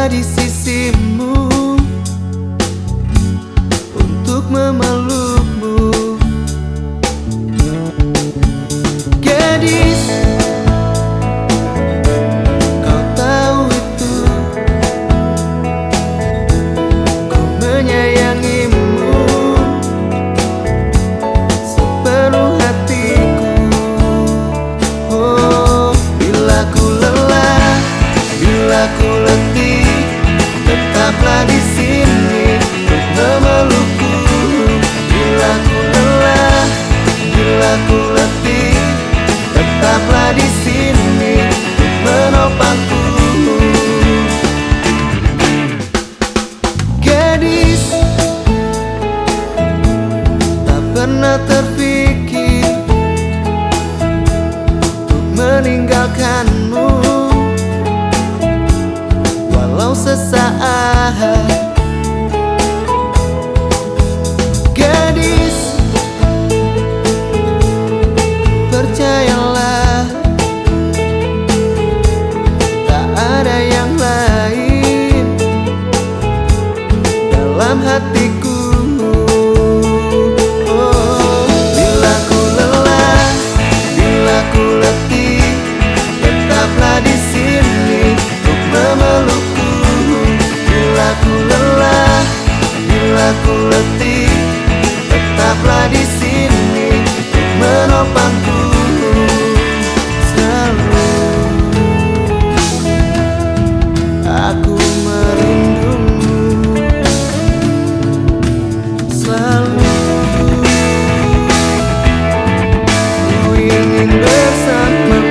di sisimu untuk memelukmu. Gadis, kau tahu itu, kau menyayangimu sepenuh hatiku. Oh, bila ku lelah, bila ku letih, tetaplah di sini untuk memelukku. Bila ku lelah, bila ku letih, tetaplah di sini untuk menopangku. Gadis, tak pernah terpikir untuk meninggalkanmu, walau sesaat. Gadis, percayalah, tak ada yang lain dalam hatiku. Oh, bila ku lelah, bila ku letih, tetaplah di sini untuk memelukku. Bila ku lelah, bila ku letih, tetaplah di sini untuk menopangku. Selalu aku merindumu, selalu ku ingin bersamamu.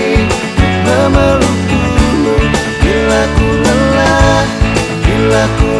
Aku